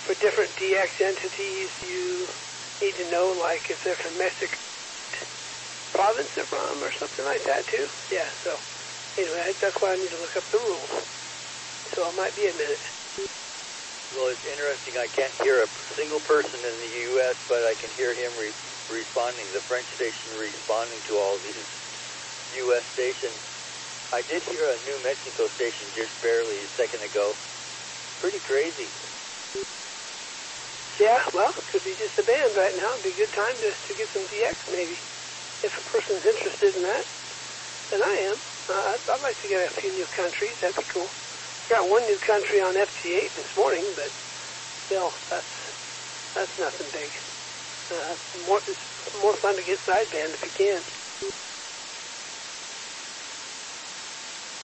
for different DX entities, you need to know, like, if they're from Mexico province they're from or something like that, too. Yeah, so, anyway, that's why I need to look up the rules. So it might be a minute. Well, it's interesting. I can't hear a single person in the U.S., but I can hear him responding, the French station responding to all these U.S. stations. I did hear a New Mexico station just barely a second ago. Pretty crazy. Yeah, well, it could be just a band right now. It'd be a good time to get some DX, maybe. If a person's interested in that, then I am. I'd like to get a few new countries. That'd be cool. Got one new country on FT8 this morning, but still, that's nothing big. It's more fun to get sideband if you can.